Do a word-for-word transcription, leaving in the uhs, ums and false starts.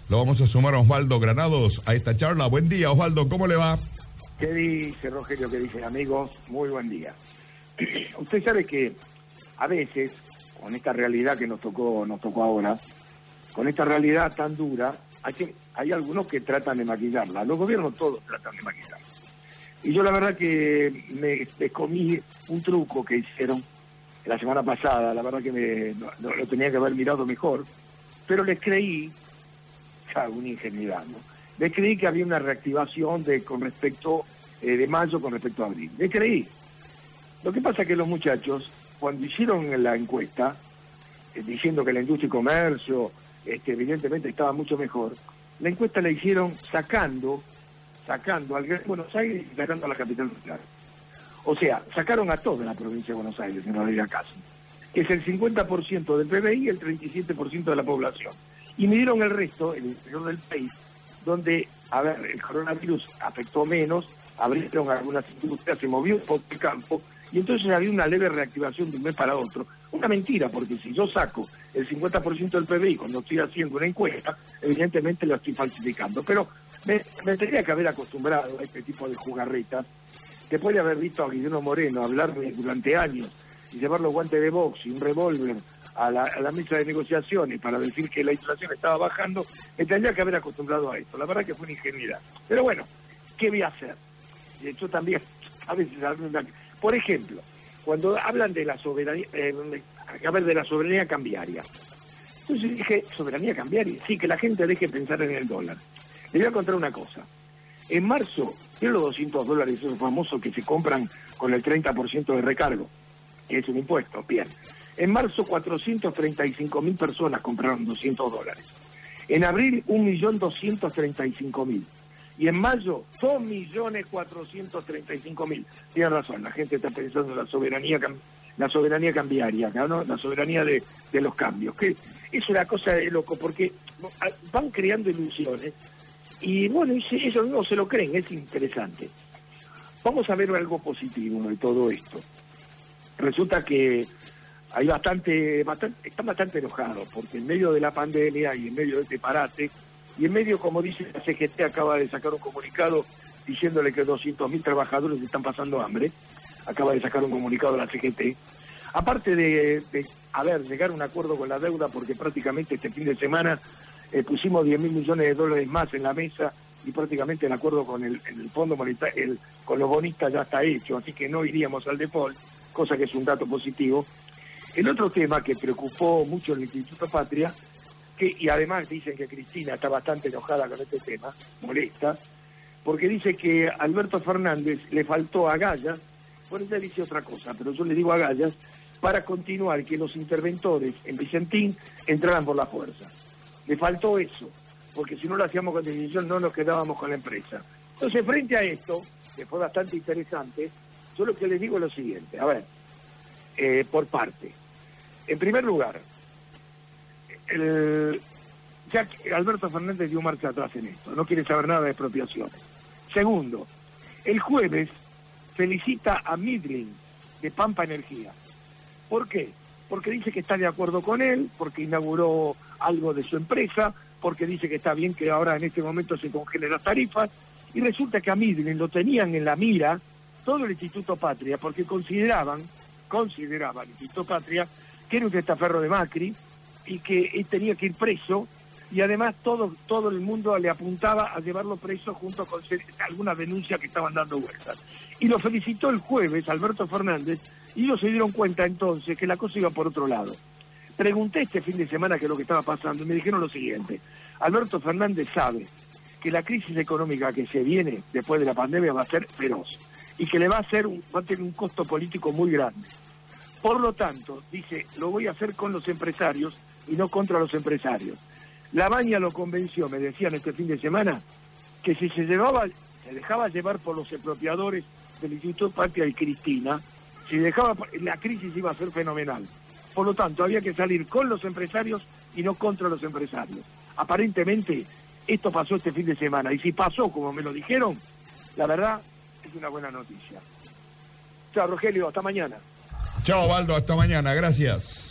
Lo vamos a sumar a Osvaldo Granados a esta charla. Buen día, Osvaldo, ¿cómo le va? ¿Qué dice Rogelio? ¿Qué dicen amigos? Muy buen día. Usted sabe que a veces, con esta realidad que nos tocó, nos tocó ahora, con esta realidad tan dura, hay, que, hay algunos que tratan de maquillarla. Los gobiernos todos tratan de maquillarla. Y yo la verdad que me, me comí un truco que hicieron la semana pasada, la verdad que me, no, no, lo tenía que haber mirado mejor, pero les creí, ya, una ingenuidad, ¿no? Les creí que había una reactivación de con respecto eh, de mayo con respecto a abril. Les creí. Lo que pasa es que los muchachos, cuando hicieron la encuesta, eh, diciendo que la industria y comercio, este, evidentemente estaba mucho mejor, la encuesta la hicieron sacando, sacando al Gran Buenos Aires y sacando a la capital federal. O sea, sacaron a toda la provincia de Buenos Aires, en realidad casi. Que es el cincuenta por ciento del P B I y el treinta y siete por ciento de la población. Y midieron el resto, el interior del país, donde, a ver, el coronavirus afectó menos, abrieron algunas industrias, se movió un poco el campo, y entonces había una leve reactivación de un mes para otro. Una mentira, porque si yo saco el cincuenta por ciento del P B I cuando estoy haciendo una encuesta, evidentemente lo estoy falsificando. Pero me, me tendría que haber acostumbrado a este tipo de jugarretas, después de haber visto a Guillermo Moreno hablar durante años y llevar los guantes de box y un revólver a la, a la mesa de negociaciones para decir que la inflación estaba bajando, me tendría que haber acostumbrado a esto. La verdad que fue una ingenuidad. Pero bueno, ¿qué voy a hacer? Yo también, a veces, por ejemplo, cuando hablan de la soberanía, eh, a ver, de la soberanía cambiaria. Entonces dije, ¿soberanía cambiaria? Sí, que la gente deje de pensar en el dólar. Le voy a contar una cosa. En marzo, ¿vieron los doscientos dólares esos famosos que se compran con el treinta por ciento de recargo? Que es un impuesto, bien. En marzo, cuatrocientos treinta y cinco mil personas compraron doscientos dólares. En abril, un millón doscientos treinta y cinco mil. Y en mayo, dos millones cuatrocientos treinta y cinco mil. Tienen razón, la gente está pensando en la soberanía, la soberanía cambiaria, ¿no? La soberanía de, de los cambios. Que es una cosa de loco, porque van creando ilusiones. Y bueno, ellos no se lo creen, es interesante. Vamos a ver algo positivo de todo esto. Resulta que hay bastante, bastante, están bastante enojados, porque en medio de la pandemia y en medio de este parate, y en medio, como dice la C G T, acaba de sacar un comunicado diciéndole que doscientos mil trabajadores están pasando hambre, acaba de sacar un comunicado la C G T, aparte de, de a ver, llegar a un acuerdo con la deuda, porque prácticamente este fin de semana eh, pusimos diez mil millones de dólares más en la mesa, y prácticamente el acuerdo con el, el Fondo Monetario, el, con los bonistas ya está hecho, así que no iríamos al default, cosa que es un dato positivo. El otro tema que preocupó mucho el Instituto Patria, que, y además dicen que Cristina está bastante enojada con este tema, molesta, porque dice que Alberto Fernández le faltó a Gallas, por eso dice otra cosa, pero yo le digo a Gallas, para continuar que los interventores en Vicentín entraran por la fuerza. Le faltó eso, porque si no lo hacíamos con decisión no nos quedábamos con la empresa. Entonces, frente a esto, que fue bastante interesante, yo lo que les digo es lo siguiente, a ver, eh, por parte. En primer lugar, el, ya que Alberto Fernández dio marcha atrás en esto, no quiere saber nada de expropiaciones. Segundo, el jueves felicita a Midling de Pampa Energía. ¿Por qué? Porque dice que está de acuerdo con él, porque inauguró algo de su empresa, porque dice que está bien que ahora en este momento se congelen las tarifas, y resulta que a Midling lo tenían en la mira todo el Instituto Patria, porque consideraban, consideraban el Instituto Patria, que era un testaferro de Macri, y que él tenía que ir preso, y además todo, todo el mundo le apuntaba a llevarlo preso junto con algunas denuncias que estaban dando vueltas. Y lo felicitó el jueves Alberto Fernández, y ellos se dieron cuenta entonces que la cosa iba por otro lado. Pregunté este fin de semana qué es lo que estaba pasando, y me dijeron lo siguiente: Alberto Fernández sabe que la crisis económica que se viene después de la pandemia va a ser feroz, y que le va a, hacer un, va a tener un costo político muy grande. Por lo tanto, dice, lo voy a hacer con los empresarios y no contra los empresarios. La Baña lo convenció, me decían este fin de semana, que si se llevaba, se dejaba llevar por los expropiadores del Instituto Patria y Cristina, si dejaba, la crisis iba a ser fenomenal. Por lo tanto, había que salir con los empresarios y no contra los empresarios. Aparentemente, esto pasó este fin de semana, y si pasó como me lo dijeron, la verdad es una buena noticia. Chao, Rogelio, hasta mañana. Chao, Osvaldo, hasta mañana, gracias.